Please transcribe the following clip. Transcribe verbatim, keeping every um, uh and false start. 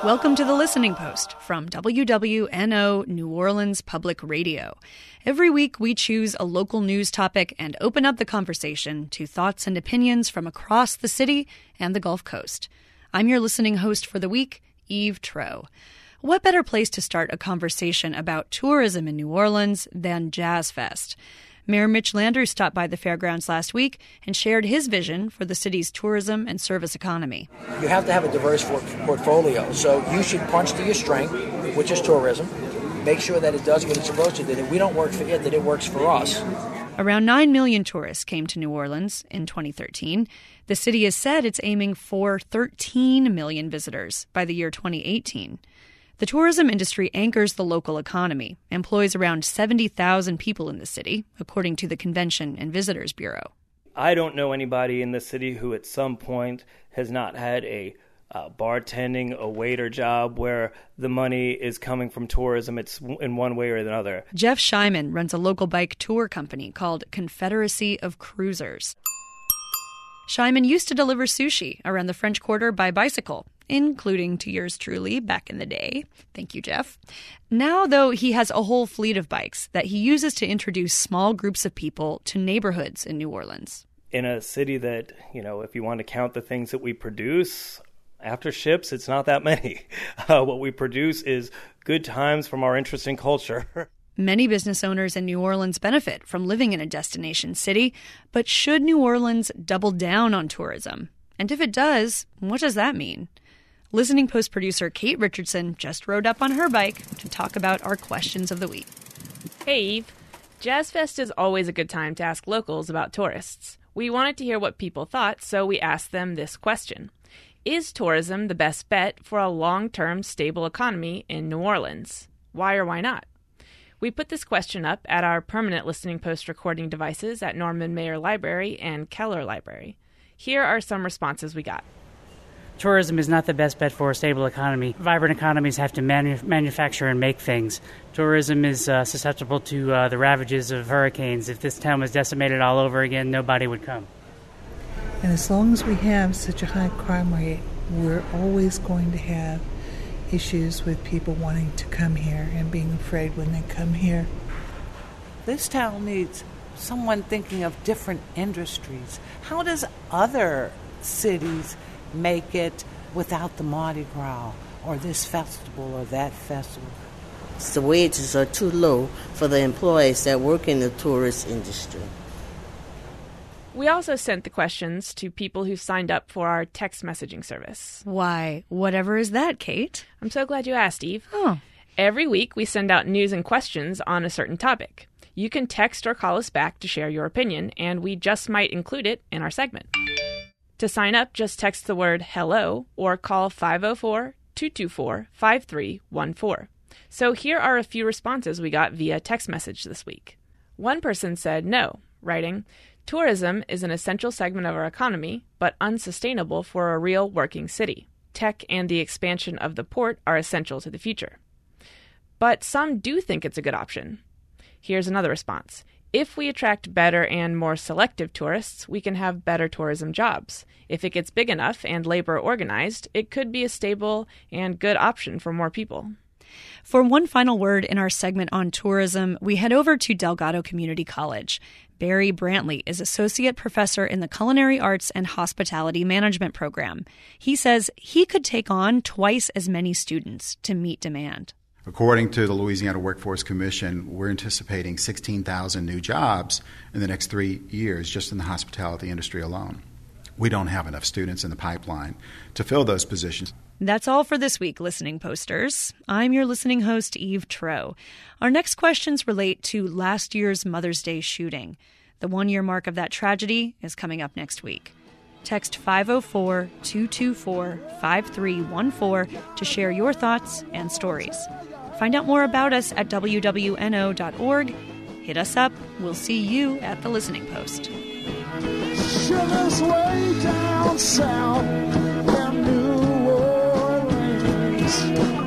Welcome to the Listening Post from W W N O New Orleans Public Radio. Every week we choose a local news topic and open up the conversation to thoughts and opinions from across the city and the Gulf Coast. I'm your listening host for the week, Eve Troeh. What better place to start a conversation about tourism in New Orleans than Jazz Fest? Mayor Mitch Landrieu stopped by the fairgrounds last week and shared his vision for the city's tourism and service economy. You have to have a diverse portfolio, so you should punch to your strength, which is tourism. Make sure that it does what it's supposed to do, that we don't work for it, that it works for us. Around nine million tourists came to New Orleans in twenty thirteen. The city has said it's aiming for thirteen million visitors by the year twenty eighteen. The tourism industry anchors the local economy, employs around seventy thousand people in the city, according to the Convention and Visitors Bureau. I don't know anybody in the city who at some point has not had a uh, bartending, a waiter job where the money is coming from tourism. It's in one way or another. Jeff Shyman runs a local bike tour company called Confederacy of Cruisers. Shyman used to deliver sushi around the French Quarter by bicycle, including to yours truly back in the day. Thank you, Jeff. Now, though, he has a whole fleet of bikes that he uses to introduce small groups of people to neighborhoods in New Orleans. In a city that, you know, if you want to count the things that we produce, after ships, it's not that many. Uh, what we produce is good times from our interesting culture. Many business owners in New Orleans benefit from living in a destination city, but should New Orleans double down on tourism? And if it does, what does that mean? Listening Post producer Kate Richardson just rode up on her bike to talk about our questions of the week. Hey, Eve. Jazz Fest is always a good time to ask locals about tourists. We wanted to hear what people thought, so we asked them this question. Is tourism the best bet for a long-term stable economy in New Orleans? Why or why not? We put this question up at our permanent Listening Post recording devices at Norman Maier Library and Keller Library. Here are some responses we got. Tourism is not the best bet for a stable economy. Vibrant economies have to manu- manufacture and make things. Tourism is uh, susceptible to uh, the ravages of hurricanes. If this town was decimated all over again, nobody would come. And as long as we have such a high crime rate, we're always going to have issues with people wanting to come here and being afraid when they come here. This town needs someone thinking of different industries. How does other cities make it without the Mardi Gras or this festival or that festival? The wages are too low for the employees that work in the tourist industry. We also sent the questions to people who signed up for our text messaging service. Why, whatever is that, Kate? I'm so glad you asked, Eve. Oh. Every week we send out news and questions on a certain topic. You can text or call us back to share your opinion, and we just might include it in our segment. To sign up, just text the word hello or call five oh four, two two four, five three one four. So here are a few responses we got via text message this week. One person said no, writing, tourism is an essential segment of our economy, but unsustainable for a real working city. Tech and the expansion of the port are essential to the future. But some do think it's a good option. Here's another response. If we attract better and more selective tourists, we can have better tourism jobs. If it gets big enough and labor organized, it could be a stable and good option for more people. For one final word in our segment on tourism, we head over to Delgado Community College. Barry Brantley is associate professor in the Culinary Arts and Hospitality Management program. He says he could take on twice as many students to meet demand. According to the Louisiana Workforce Commission, we're anticipating sixteen thousand new jobs in the next three years just in the hospitality industry alone. We don't have enough students in the pipeline to fill those positions. That's all for this week, Listening Posters. I'm your listening host, Eve Troeh. Our next questions relate to last year's Mother's Day shooting. The one-year mark of that tragedy is coming up next week. Text five oh four, two two four, five three one four to share your thoughts and stories. Find out more about us at W W N O dot org. Hit us up. We'll see you at the Listening Post. Sugar's way down south in New Orleans.